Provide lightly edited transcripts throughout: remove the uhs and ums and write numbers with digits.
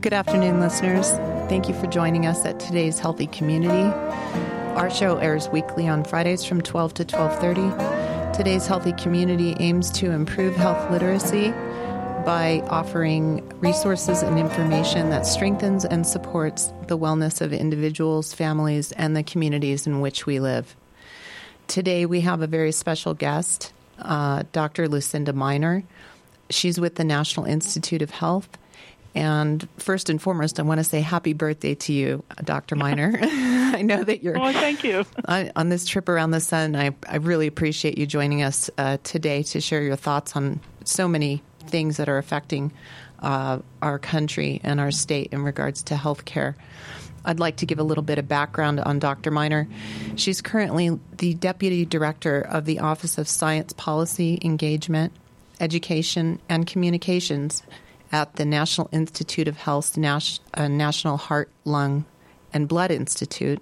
Good afternoon, listeners. Thank you for joining us at today's Healthy Community. Our show airs weekly on Fridays from 12 to 12:30. Today's Healthy Community aims to improve health literacy by offering resources and information that strengthens and supports the wellness of individuals, families, and the communities in which we live. Today we have a very special guest, Dr. Lucinda Minor. She's with the National Institute of Health. And first and foremost, I want to say happy birthday to you, Dr. Minor. I know that you're thank you. On this trip around the sun. I really appreciate you joining us today to share your thoughts on so many things that are affecting our country and our state in regards to health care. I'd like to give a little bit of background on Dr. Minor. She's currently the Deputy Director of the Office of Science Policy, Engagement, Education, and Communications at the National Institute of Health's National Heart, Lung, and Blood Institute.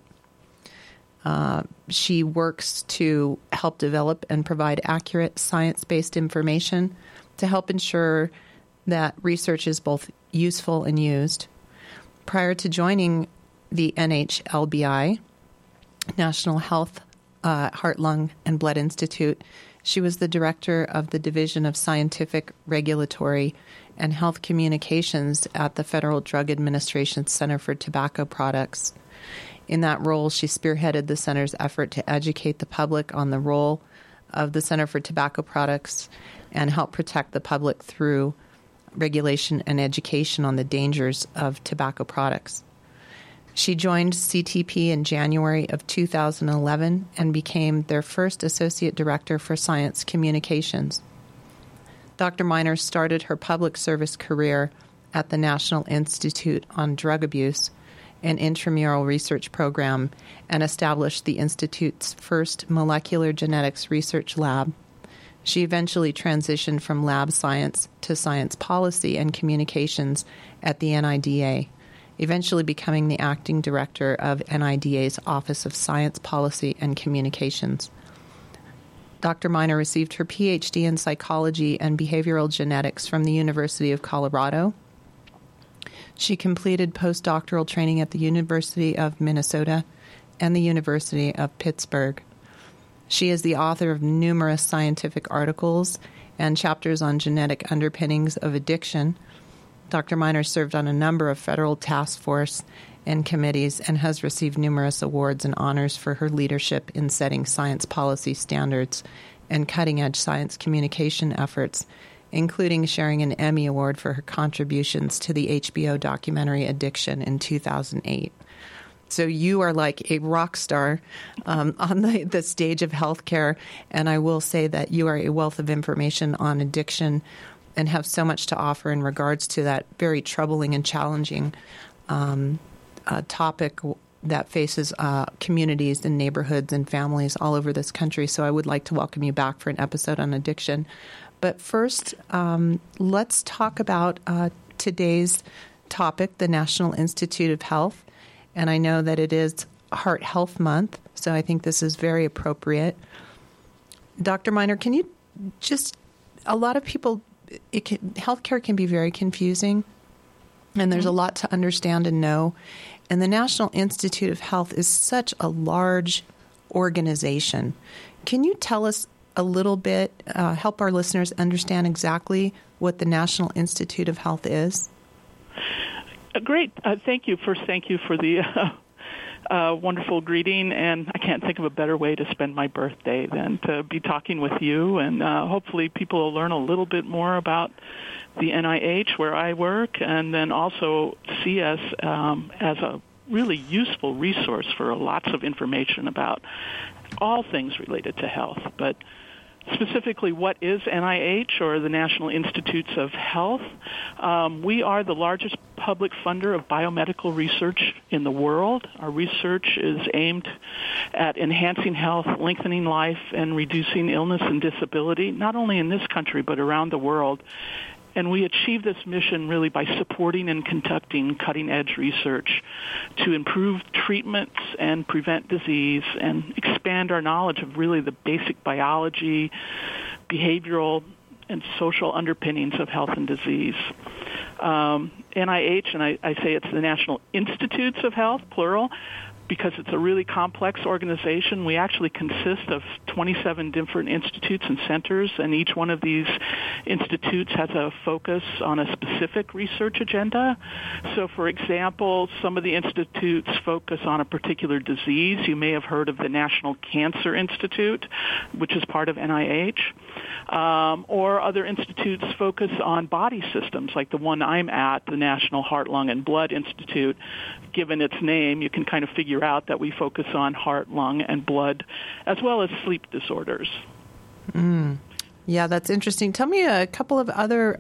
She works to help develop and provide accurate science-based information to help ensure that research is both useful and used. Prior to joining the NHLBI, National Health, Heart, Lung, and Blood Institute, she was the director of the Division of Scientific, Regulatory, and Health Communications at the Federal Drug Administration's Center for Tobacco Products. In that role, she spearheaded the center's effort to educate the public on the role of the Center for Tobacco Products and help protect the public through regulation and education on the dangers of tobacco products. She joined CTP in January of 2011 and became their first Associate Director for Science Communications. Dr. Minor started her public service career at the National Institute on Drug Abuse, an intramural research program, and established the Institute's first molecular genetics research lab. She eventually transitioned from lab science to science policy and communications at the NIDA, eventually becoming the acting director of NIDA's Office of Science Policy and Communications. Dr. Minor received her PhD in psychology and behavioral genetics from the University of Colorado. She completed postdoctoral training at the University of Minnesota and the University of Pittsburgh. She is the author of numerous scientific articles and chapters on genetic underpinnings of addiction. Dr. Minor served on a number of federal task force and committees and has received numerous awards and honors for her leadership in setting science policy standards and cutting-edge science communication efforts, including sharing an Emmy Award for her contributions to the HBO documentary Addiction in 2008. So you are like a rock star on the stage of healthcare, and I will say that you are a wealth of information on addiction and have so much to offer in regards to that very troubling and challenging topic that faces communities and neighborhoods and families all over this country. So I would like to welcome you back for an episode on addiction. But first, let's talk about today's topic, the National Institute of Health. And I know that it is Heart Health Month, so I think this is very appropriate. Dr. Minor, can you just, a lot of people, healthcare can be very confusing, and there's a lot to understand and know. And the National Institute of Health is such a large organization. Can you tell us a little bit, help our listeners understand exactly what the National Institute of Health is? Great. Thank you. First, thank you for the wonderful greeting, and I can't think of a better way to spend my birthday than to be talking with you, and hopefully people will learn a little bit more about the NIH, where I work, and then also see us as a really useful resource for lots of information about all things related to health. But specifically, what is NIH, or the National Institutes of Health? We are the largest public funder of biomedical research in the world. Our research is aimed at enhancing health, lengthening life, and reducing illness and disability, not only in this country but around the world. And we achieve this mission really by supporting and conducting cutting-edge research to improve treatments and prevent disease and expand our knowledge of really the basic biology, behavioral, and social underpinnings of health and disease. NIH, and I say it's the National Institutes of Health, plural, because it's a really complex organization. We actually consist of 27 different institutes and centers, and each one of these institutes has a focus on a specific research agenda. So, for example, some of the institutes focus on a particular disease. You may have heard of the National Cancer Institute, which is part of NIH. Or other institutes focus on body systems, like the one I'm at, the National Heart, Lung, and Blood Institute. Given its name, you can kind of figure out that we focus on heart, lung, and blood, as well as sleep disorders. Yeah, that's interesting. Tell me a couple of other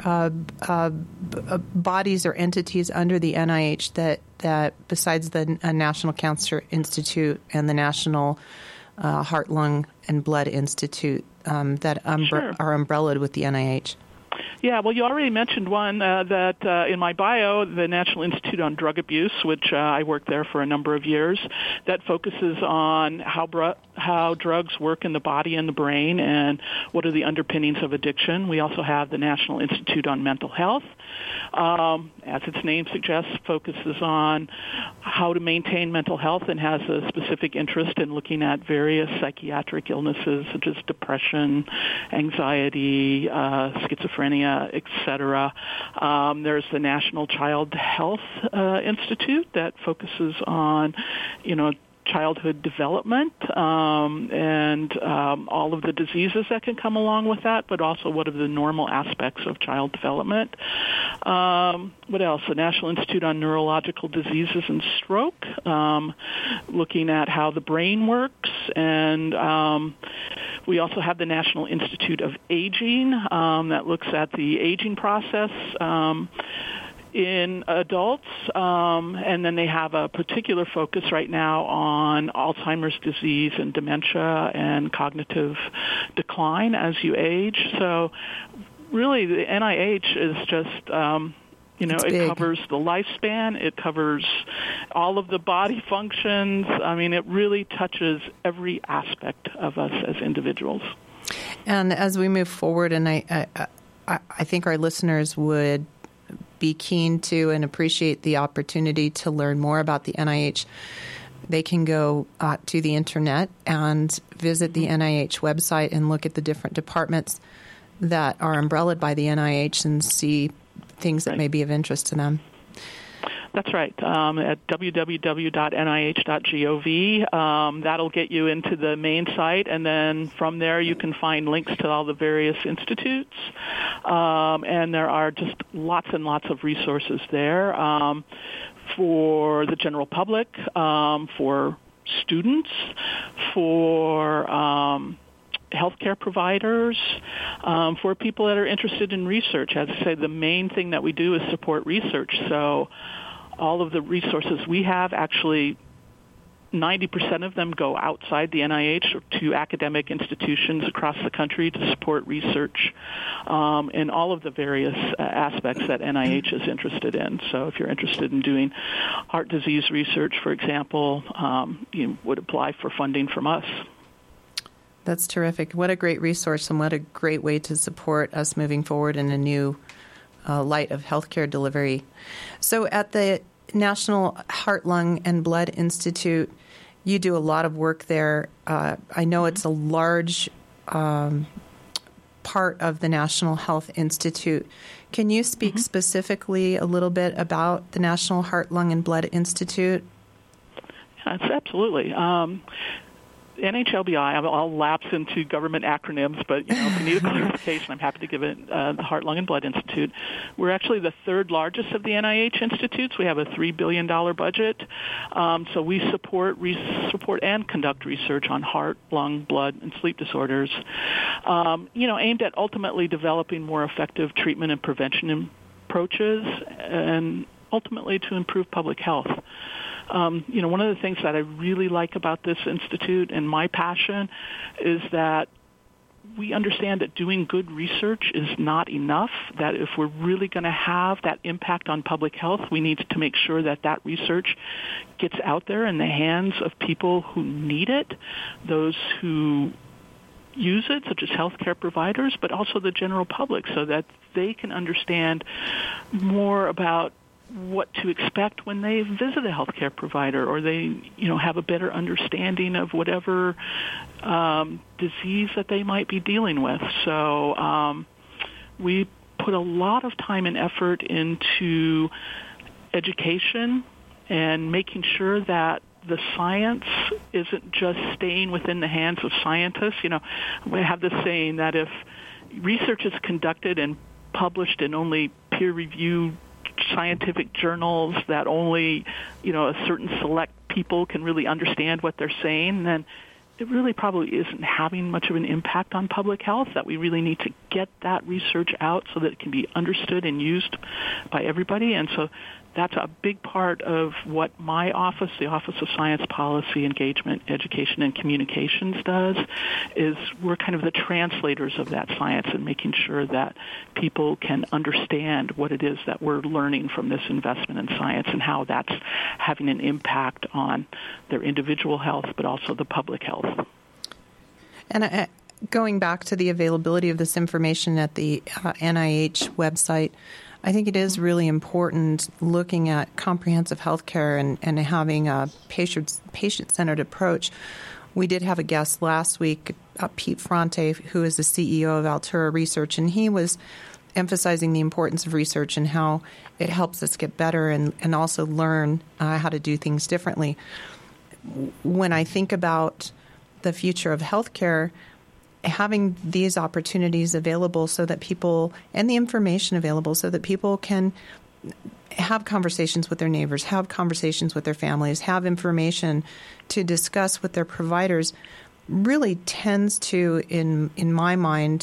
bodies or entities under the NIH that besides the National Cancer Institute and the National Heart, Lung, and Blood Institute that are umbrellaed with the NIH. Yeah, well, you already mentioned one that in my bio, the National Institute on Drug Abuse, which I worked there for a number of years, that focuses on how drugs work in the body and the brain and what are the underpinnings of addiction. We also have the National Institute on Mental Health. As its name suggests, focuses on how to maintain mental health and has a specific interest in looking at various psychiatric illnesses such as depression, anxiety, schizophrenia, etc. There's the National Child Health Institute that focuses on, childhood development and all of the diseases that can come along with that, but also what are the normal aspects of child development. What else? The National Institute on Neurological Diseases and Stroke, looking at how the brain works. And we also have the National Institute of Aging that looks at the aging process in adults, and then they have a particular focus right now on Alzheimer's disease and dementia and cognitive decline as you age. So really the NIH is just, it covers the lifespan, it covers all of the body functions. I mean, it really touches every aspect of us as individuals. And as we move forward, and I think our listeners would be keen to and appreciate the opportunity to learn more about the NIH, they can go to the internet and visit the NIH website and look at the different departments that are umbrellaed by the NIH and see things that may be of interest to them. That's right. At www.nih.gov, that'll get you into the main site, and then from there you can find links to all the various institutes, and there are just lots and lots of resources there for the general public, for students, for healthcare providers, for people that are interested in research. As I say, the main thing that we do is support research. So all of the resources we have, actually 90% of them go outside the NIH to academic institutions across the country to support research in all of the various aspects that NIH is interested in. So if you're interested in doing heart disease research, for example, you would apply for funding from us. That's terrific. What a great resource and what a great way to support us moving forward in a new light of healthcare delivery. So at the National Heart, Lung, and Blood Institute, you do a lot of work there. I know it's a large part of the National Health Institute. Can you speak specifically a little bit about the National Heart, Lung, and Blood Institute? Yes, absolutely. NHLBI, I'll lapse into government acronyms, but if you need a clarification, I'm happy to give it the Heart, Lung, and Blood Institute. We're actually the third largest of the NIH institutes. We have a $3 billion budget. So we support and conduct research on heart, lung, blood, and sleep disorders, aimed at ultimately developing more effective treatment and prevention approaches and ultimately to improve public health. One of the things that I really like about this institute and my passion is that we understand that doing good research is not enough, that if we're really going to have that impact on public health, we need to make sure that that research gets out there in the hands of people who need it, those who use it, such as healthcare providers, but also the general public, so that they can understand more about what to expect when they visit a healthcare provider, or they, have a better understanding of whatever disease that they might be dealing with. So we put a lot of time and effort into education and making sure that the science isn't just staying within the hands of scientists. We have this saying that if research is conducted and published in only peer-reviewed scientific journals that only, a certain select people can really understand what they're saying, then it really probably isn't having much of an impact on public health, that we really need to get that research out so that it can be understood and used by everybody. And so that's a big part of what my office, the Office of Science Policy, Engagement, Education, and Communications does, is we're kind of the translators of that science and making sure that people can understand what it is that we're learning from this investment in science and how that's having an impact on their individual health, but also the public health. And going back to the availability of this information at the NIH website, I think it is really important looking at comprehensive health care and having a patient-centered approach. We did have a guest last week, Pete Fronte, who is the CEO of Altura Research, and he was emphasizing the importance of research and how it helps us get better and also learn how to do things differently. When I think about the future of healthcare, having these opportunities available so that people, and the information available so that people can have conversations with their neighbors, have conversations with their families, have information to discuss with their providers, really tends to, in my mind,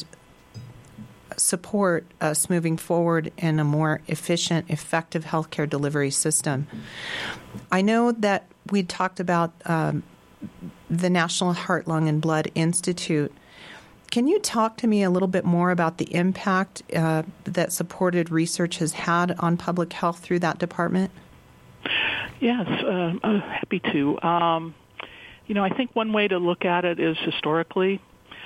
support us moving forward in a more efficient, effective healthcare delivery system. I know that we talked about the National Heart, Lung, and Blood Institute. Can you talk to me a little bit more about the impact that supported research has had on public health through that department? Yes, I'm happy to. I think one way to look at it is historically.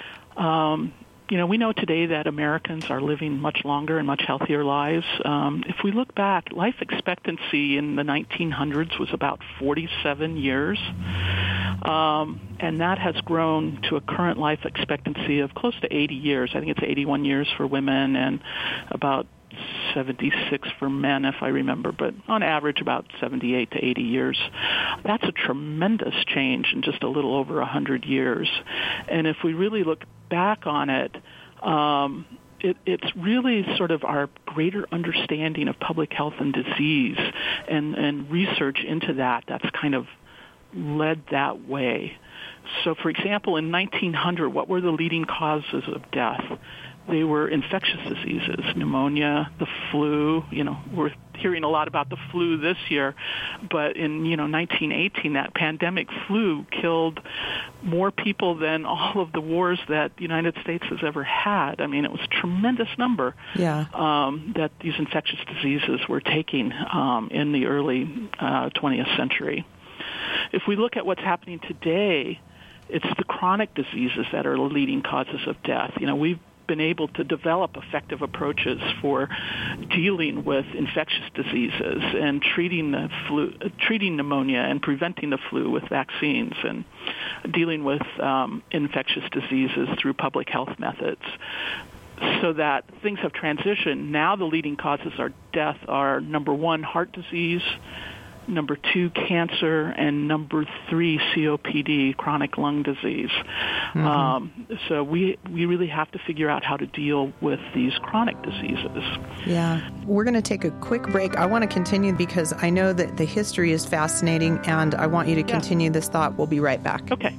We know today that Americans are living much longer and much healthier lives. If we look back, life expectancy in the 1900s was about 47 years. And that has grown to a current life expectancy of close to 80 years. I think it's 81 years for women and about 76 for men, if I remember, but on average about 78 to 80 years. That's a tremendous change in just a little over 100 years. And if we really look back on it, it's really sort of our greater understanding of public health and disease and research into that's kind of led that way. So, for example, in 1900, what were the leading causes of death? They were infectious diseases, pneumonia, the flu. We're hearing a lot about the flu this year, but in 1918, that pandemic flu killed more people than all of the wars that the United States has ever had. I mean, it was a tremendous number that these infectious diseases were taking in the early 20th century. If we look at what's happening today, it's the chronic diseases that are the leading causes of death. We've been able to develop effective approaches for dealing with infectious diseases and treating the flu, treating pneumonia and preventing the flu with vaccines, and dealing with infectious diseases through public health methods. So that things have transitioned. Now the leading causes of death are, number one, heart disease, number two, cancer, and number three, COPD, chronic lung disease. Mm-hmm. So we really have to figure out how to deal with these chronic diseases. Yeah. We're going to take a quick break. I want to continue because I know that the history is fascinating, and I want you to continue this thought. We'll be right back. Okay.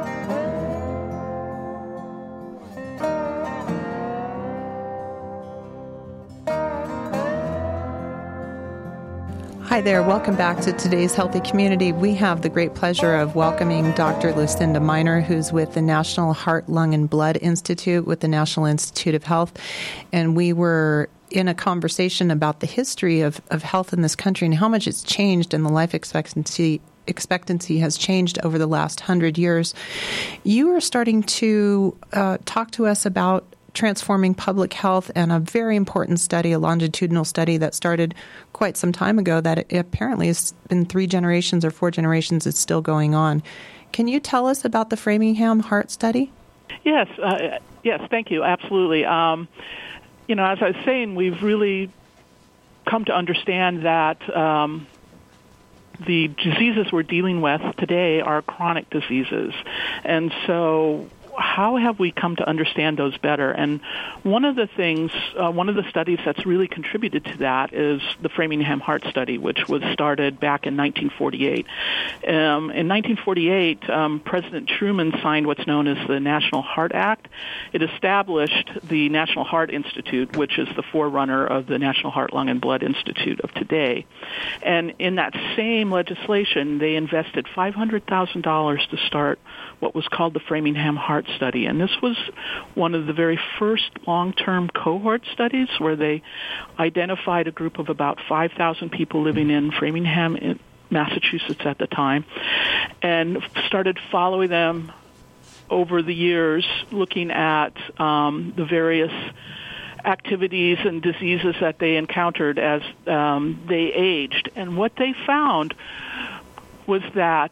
Hi there. Welcome back to today's Healthy Community. We have the great pleasure of welcoming Dr. Lucinda Minor, who's with the National Heart, Lung, and Blood Institute with the National Institute of Health. And we were in a conversation about the history of health in this country and how much it's changed and the life expectancy expectancy has changed over the last 100 years. You are starting to talk to us about transforming public health and a very important study, a longitudinal study that started quite some time ago that it apparently has been 3 generations or 4 generations. It's still going on. Can you tell us about the Framingham Heart Study? Yes, thank you. Absolutely. As I was saying, we've really come to understand that the diseases we're dealing with today are chronic diseases. And so how have we come to understand those better? And one of the studies that's really contributed to that is the Framingham Heart Study, which was started back in 1948. In 1948, President Truman signed what's known as the National Heart Act. It established the National Heart Institute, which is the forerunner of the National Heart, Lung, and Blood Institute of today. And in that same legislation, they invested $500,000 to start what was called the Framingham Heart Study. And this was one of the very first long-term cohort studies where they identified a group of about 5,000 people living in Framingham, in Massachusetts at the time, and started following them over the years, looking at the various activities and diseases that they encountered as they aged. And what they found was that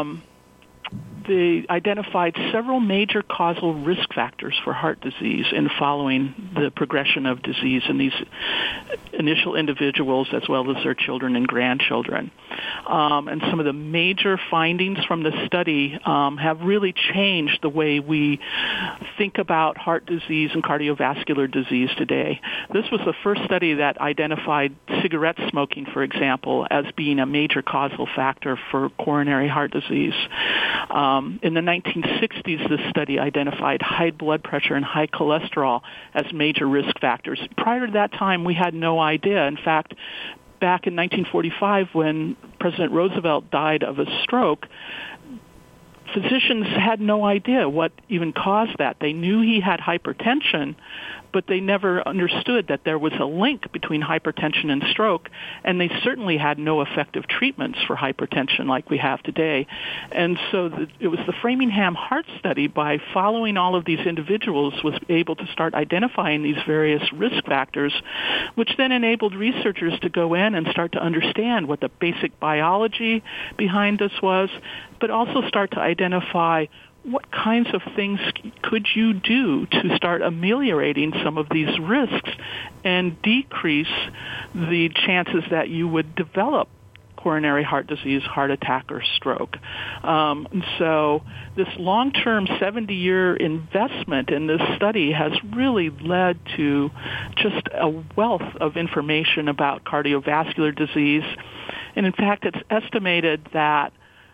they identified several major causal risk factors for heart disease in following the progression of disease in these initial individuals as well as their children and grandchildren. And some of the major findings from the study have really changed the way we think about heart disease and cardiovascular disease today. This was the first study that identified cigarette smoking, for example, as being a major causal factor for coronary heart disease. In the 1960s, this study identified high blood pressure and high cholesterol as major risk factors. Prior to that time, we had no idea. In fact, back in 1945, when President Roosevelt died of a stroke, physicians had no idea what even caused that. They knew he had hypertension, but they never understood that there was a link between hypertension and stroke, and they certainly had no effective treatments for hypertension like we have today. And so it was the Framingham Heart Study, by following all of these individuals, was able to start identifying these various risk factors, which then enabled researchers to go in and start to understand what the basic biology behind this was, but also start to identify what kinds of things could you do to start ameliorating some of these risks and decrease the chances that you would develop coronary heart disease, heart attack, or stroke. And so this long-term 70-year investment in this study has really led to just a wealth of information about cardiovascular disease. And in fact, it's estimated that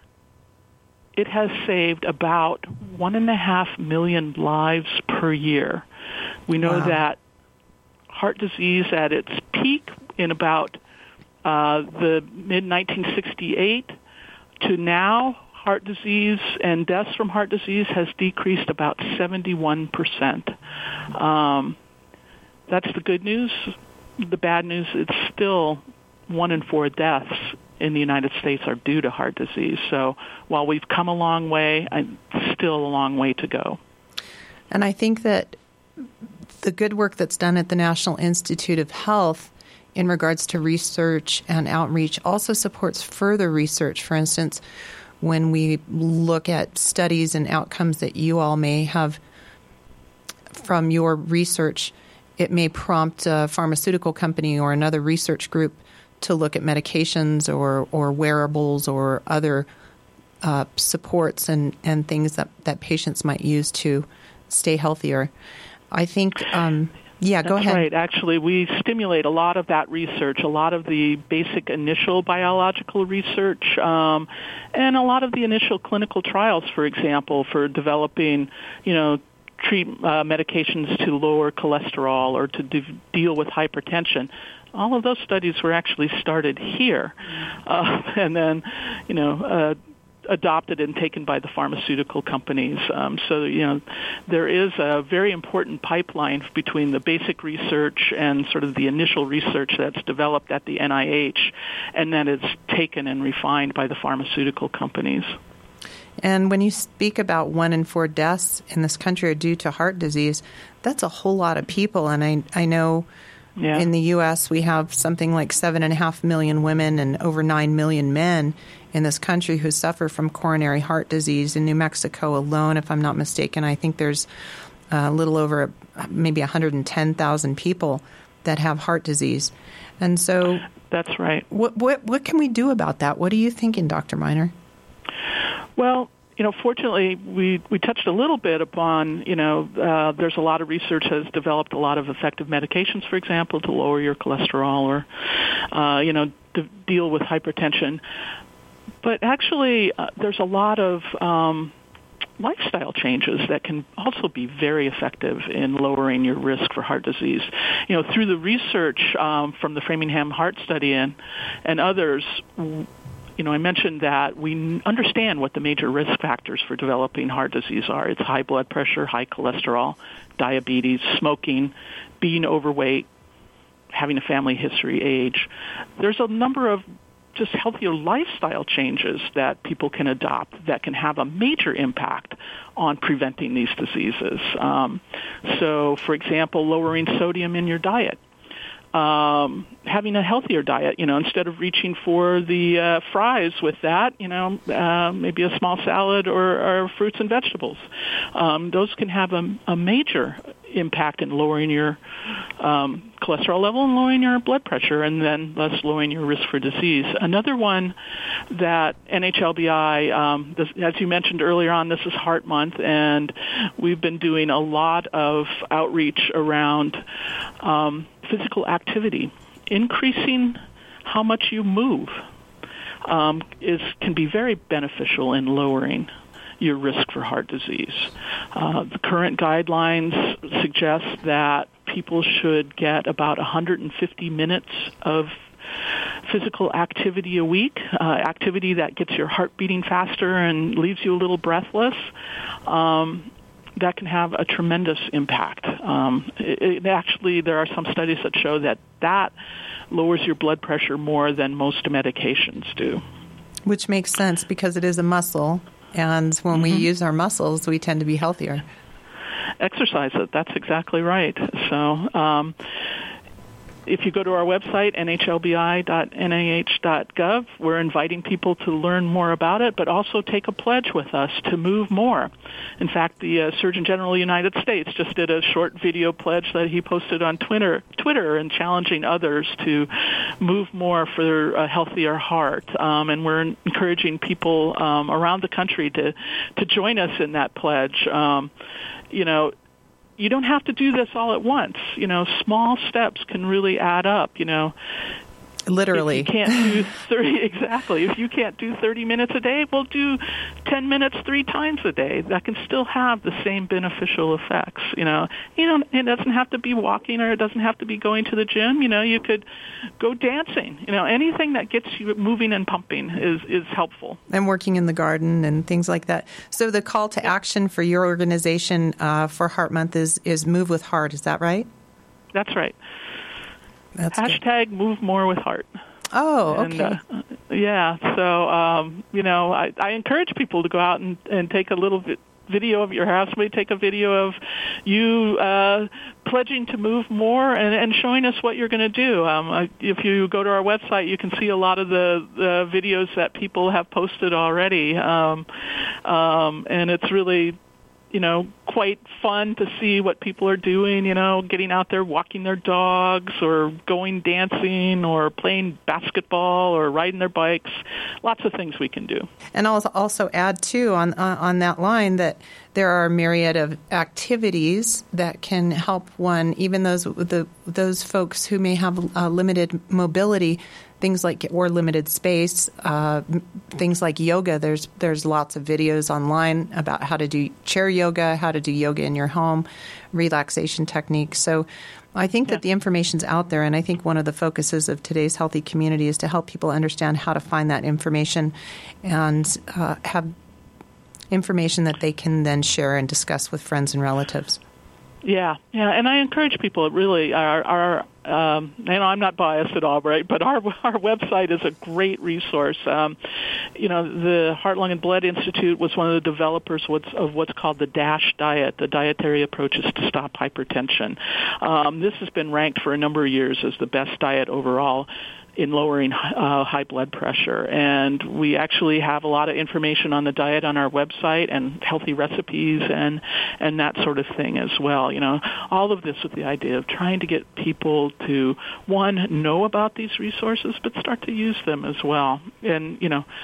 it has saved about 1.5 million lives per year. We know that heart disease at its peak in about the mid-1968 to now, heart disease and deaths from heart disease has decreased about 71%. That's the good news. The bad news, it's still 1 in 4 deaths in the United States are due to heart disease. So while we've come a long way, still a long way to go. And I think that the good work that's done at the National Institute of Health in regards to research and outreach also supports further research. For instance, when we look at studies and outcomes that you all may have from your research, it may prompt a pharmaceutical company or another research group to look at medications or wearables or other supports and things that patients might use to stay healthier. I think, go ahead. That's right. Actually, we stimulate a lot of that research, a lot of the basic initial biological research, and a lot of the initial clinical trials, for example, for developing, medications to lower cholesterol or to deal with hypertension. All of those studies were actually started here. And then, adopted and taken by the pharmaceutical companies. So, there is a very important pipeline between the basic research and sort of the initial research that's developed at the NIH, and then it's taken and refined by the pharmaceutical companies. And when you speak about 1 in 4 deaths in this country are due to heart disease, that's a whole lot of people. And I know in the U.S. we have something like 7.5 million women and over 9 million men in this country who suffer from coronary heart disease. In New Mexico alone, if I'm not mistaken, I think there's a little over maybe 110,000 people that have heart disease. And so that's right. What can we do about that? What are you thinking, Dr. Miner? Well, fortunately, we touched a little bit upon, there's a lot of research has developed a lot of effective medications, for example, to lower your cholesterol or, to deal with hypertension. But actually, there's a lot of lifestyle changes that can also be very effective in lowering your risk for heart disease. Through the research from the Framingham Heart Study and others, I mentioned that we understand what the major risk factors for developing heart disease are. It's high blood pressure, high cholesterol, diabetes, smoking, being overweight, having a family history, age. There's a number of just healthier lifestyle changes that people can adopt that can have a major impact on preventing these diseases. So, for example, lowering sodium in your diet. Having a healthier diet, instead of reaching for the fries with that, maybe a small salad or fruits and vegetables. Those can have a major impact in lowering your cholesterol level and lowering your blood pressure, and then thus lowering your risk for disease. Another one that NHLBI, as you mentioned earlier on, this is Heart Month, and we've been doing a lot of outreach around physical activity. Increasing how much you move can be very beneficial in lowering your risk for heart disease. The current guidelines suggest that people should get about 150 minutes of physical activity a week, activity that gets your heart beating faster and leaves you a little breathless. That can have a tremendous impact. Actually, there are some studies that show that lowers your blood pressure more than most medications do. Which makes sense because it is a muscle, and when we use our muscles, we tend to be healthier. Exercise it. That's exactly right. So if you go to our website, nhlbi.nih.gov, we're inviting people to learn more about it, but also take a pledge with us to move more. In fact, the Surgeon General of the United States just did a short video pledge that he posted on Twitter and challenging others to move more for a healthier heart. And we're encouraging people around the country to join us in that pledge. You don't have to do this all at once. Small steps can really add up, Literally. If you can't do 30, exactly. If you can't do 30 minutes a day, we'll do 10 minutes 3 times a day. That can still have the same beneficial effects. It doesn't have to be walking, or it doesn't have to be going to the gym. You could go dancing. Anything that gets you moving and pumping is helpful. And working in the garden and things like that. So the call to action for your organization for Heart Month is Move with Heart. Is that right? That's right. That's Hashtag good. Move more with heart. Oh, okay. So, I encourage people to go out and take a little video of your house. Maybe take a video of you pledging to move more and showing us what you're going to do. If you go to our website, you can see a lot of the videos that people have posted already. And it's really quite fun to see what people are doing, getting out there, walking their dogs or going dancing or playing basketball or riding their bikes. Lots of things we can do. And I'll also add, too, on that line that there are a myriad of activities that can help one, even those folks who may have limited mobility. things like or limited space, things like yoga. There's lots of videos online about how to do chair yoga, how to do yoga in your home, relaxation techniques. So I think that the information's out there, and I think one of the focuses of today's Healthy Community is to help people understand how to find that information and have information that they can then share and discuss with friends and relatives. Yeah, and I encourage people. Really, our and I'm not biased at all, right? But our website is a great resource. The Heart, Lung, and Blood Institute was one of the developers of what's called the DASH diet, the dietary approaches to stop hypertension. This has been ranked for a number of years as the best diet overall in lowering high blood pressure. And we actually have a lot of information on the diet on our website and healthy recipes and that sort of thing as well. All of this with the idea of trying to get people to, one, know about these resources, but start to use them as well. And,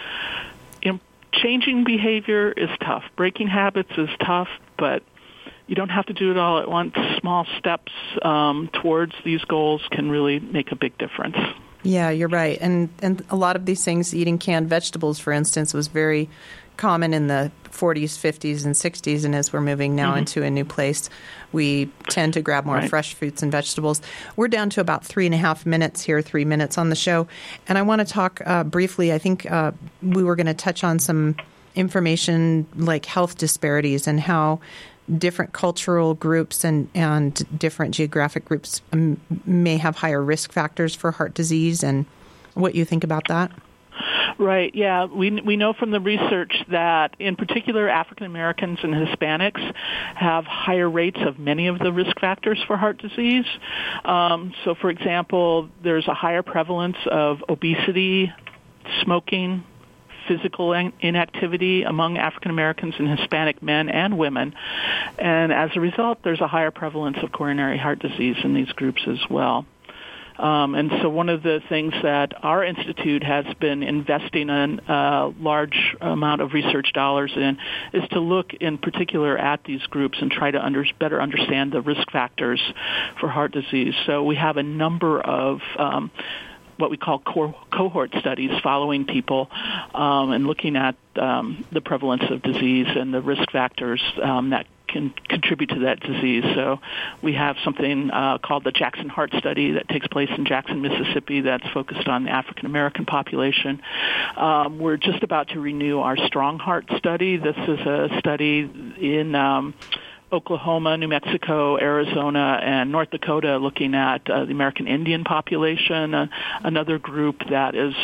changing behavior is tough. Breaking habits is tough, but you don't have to do it all at once. Small steps towards these goals can really make a big difference. Yeah, you're right. And a lot of these things, eating canned vegetables, for instance, was very common in the 40s, 50s, and 60s. And as we're moving now into a new place, we tend to grab more fresh fruits and vegetables. We're down to about 3.5 minutes here, 3 minutes on the show. And I want to talk briefly, I think we were going to touch on some information like health disparities and how different cultural groups and different geographic groups may have higher risk factors for heart disease, and what you think about that. Right, yeah. We know from the research that, in particular, African Americans and Hispanics have higher rates of many of the risk factors for heart disease. So, for example, there's a higher prevalence of obesity, smoking, physical inactivity among African Americans and Hispanic men and women. And as a result, there's a higher prevalence of coronary heart disease in these groups as well. And so one of the things that our institute has been investing in a large amount of research dollars in is to look in particular at these groups and try to better understand the risk factors for heart disease. So we have a number of what we call cohort studies following people and looking at the prevalence of disease and the risk factors that can contribute to that disease. So we have something called the Jackson Heart Study that takes place in Jackson, Mississippi, that's focused on the African American population. We're just about to renew our Strong Heart Study. This is a study in Oklahoma, New Mexico, Arizona, and North Dakota, looking at the American Indian population, another group that is,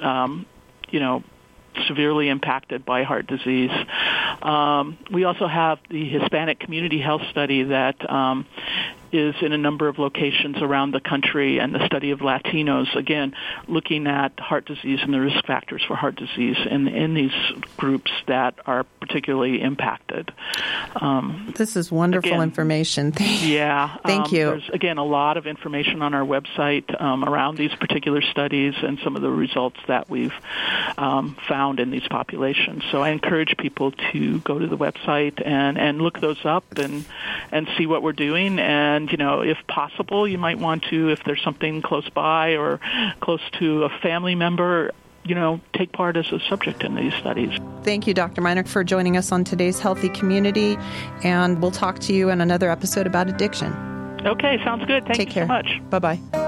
severely impacted by heart disease. We also have the Hispanic Community Health Study that is in a number of locations around the country, and the study of Latinos, again, looking at heart disease and the risk factors for heart disease in these groups that are particularly impacted. This is wonderful information. Thank you. There's, again, a lot of information on our website around these particular studies and some of the results that we've found in these populations. So I encourage people to go to the website and look those up and see what we're doing. And, if possible, you might want to, if there's something close by or close to a family member, take part as a subject in these studies. Thank you, Dr. Miner, for joining us on today's Healthy Community, and we'll talk to you in another episode about addiction. Okay, sounds good. Thank you so much. Bye-bye.